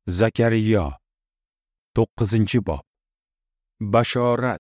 Zakariya 9-bob. Bashorat.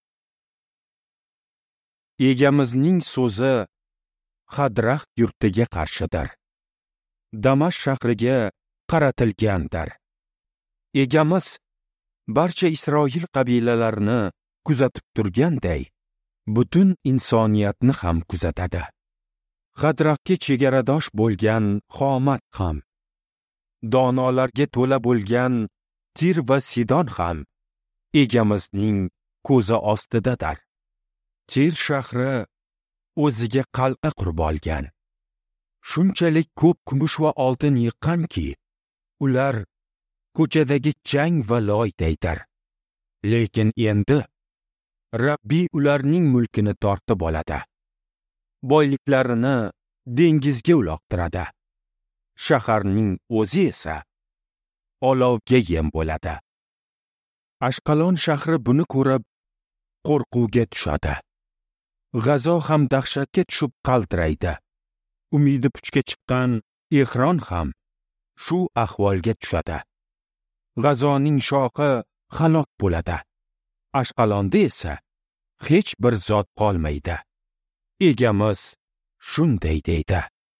Egamizning so'zi Hadrah yurtiga qarshidir. Damashq shahriga qaratilgandir. Egamiz barcha Isroil qabilalarini kuzatib turganday, butun insoniyatni ham kuzatadi. Hadrahga chegaradosh bo'lgan Xomat ham, donolarga to'la bo'lgan Tir va Sidon ham egamizning ko'zi ostidadir. Tir shahri o'ziga qal'a qurib olgan. Shunchalik ko'p kumush va oltin yiqqanki, ular ko'chadagi chang va loydaydir. Lekin endi Rabbiy ularning mulkini tortib oladi. Boyliklarini dengizga uloqtiradi. Shaharning o'zi esa olovga yem bo'ladi. Ashqalon shahri buni ko'rib qo'rquvga tushadi. G'azo ham dahshatga tushib qaltiraydi. Umidi puchga chiqqan Ehron ham shu ahvolga tushadi. G'azoning shohi halok bo'ladi. Ashqalonda esa hech bir zot qolmaydi. Egamiz shunday deydi.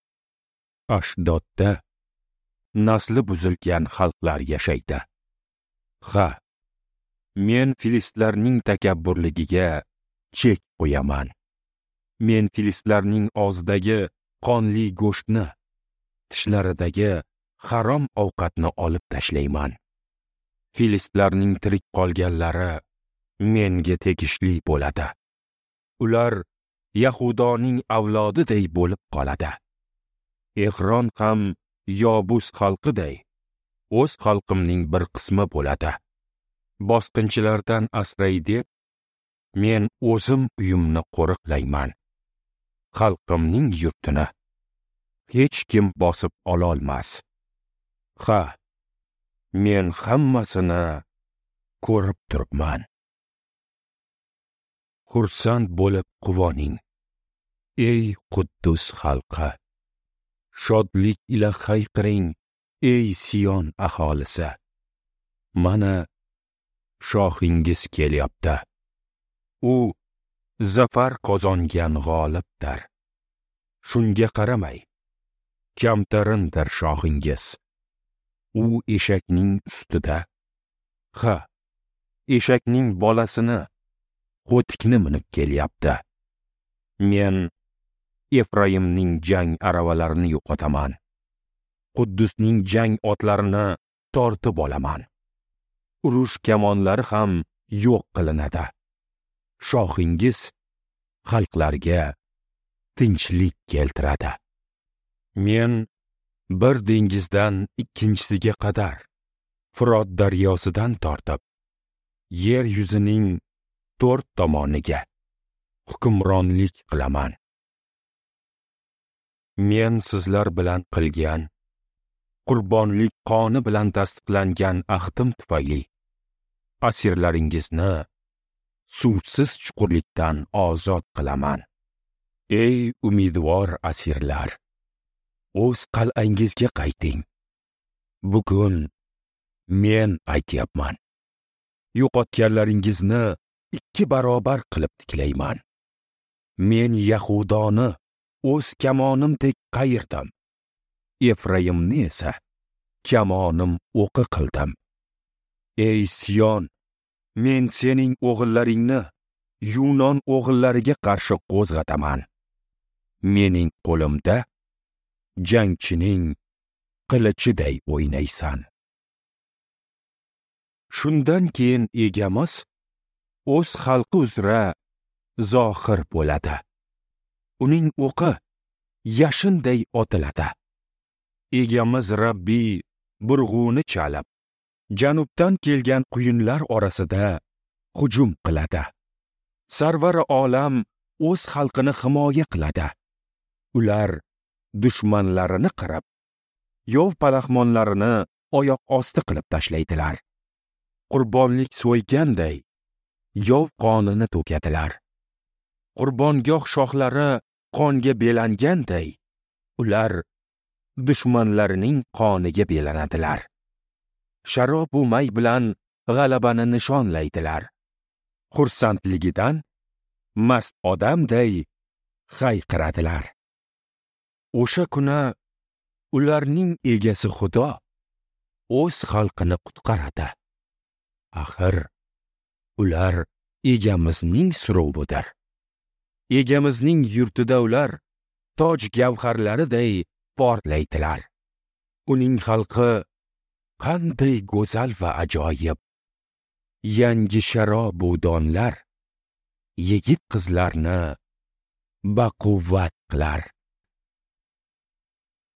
Ashdodda nasli buzilgan xalqlar yashaydi. Ha, men filistlarning takabburligiga chek qo'yaman. Men filistlarning og'zidagi qonli go'shtni, tishlaridagi harom ovqatni olib tashlayman. Filistlarning tirik qolganlari menga tegishli bo'ladi. Ular Yahudoning avlodiday bo'lib qoladi. Ehron ham Yobus xalqiday o'z xalqimning bir qismi bo'ladi. Bosqinchilardan asray deb men o'zim uyimni qo'riqlayman. Xalqimning yurtini hech kim bosib ololmas. Ha, men hammasini ko'rib turibman. Xursand bo'lib quvoning, ey Quddus xalqi. Shodlik ila hayqiring, ey Sion aholisi. Mana shohingiz kelyapti. U zafar qozongan g'olibdir. Shunga qaramay, kamtarindir shohingiz. U eshakning ustida, ha, eshakning bolasini, qo'tikni minib kelyapti. Men Efraimning jang aravalarini yo'qotaman. Quddusning jang otlarini tortib olaman. Urush kamonlari ham yo'q qilinadi. Shohingiz xalqlarga tinchlik keltiradi. Men bir dengizdan ikkinchisiga qadar, Furot daryosidan tortib, yer yuzining 4 tomoniga hukmronlik qilaman. Men sizlar bilan qilgan, qurbonlik qoni bilan tasdiqlangan ahdim tufayli asirlaringizni suvsiz chuqurlikdan ozod qilaman. Ey umidvor asirlar, o'z qal'angizga qayting. Bugun men aytyapman. Yo'qotganlaringizni 2 barobar qilib tiklayman. Men Yahudoni o'z kamonimdek qayirdim. Efraimni esa kamonim o'qi qildim. Ey Sion, men sening o'g'illaringni Yunon o'g'illariga qarshi qo'zg'ataman. Mening qo'limda jangchining qilichiday o'ynaysan. Shundan keyin egamiz o'z xalqi uzra zohir bo'ladi. Uning o'qi yashinday otiladi. Egamiz Rabbiy burg'uni chalib, janubdan kelgan quyunlar orasida hujum qiladi. Sarvar olam o'z xalqini himoya qiladi. Ular dushmanlarini qirib, yov palaxmonlarini oyoq osti qilib tashlaydilar. Qurbonlik so'yganday yov qonini to'kadilar. Qurbongoh shohlari qonga belanganday, ular dushmanlarining qoniga belanadilar. sharobu may bilan g'alabani nishonlaydilar. Xursandligidan mast odamday hayqiradilar. O'sha kuni ularning egasi Xudo o'z xalqini qutqaradi. Axir ular egamizning suruvidir. Egamizning yurtida ular toj gavharlariday porlaydilar. Uning xalqi qanday go'zal va ajoyib. Yangi sharobu donlar yigit qizlarni baquvvat qilar.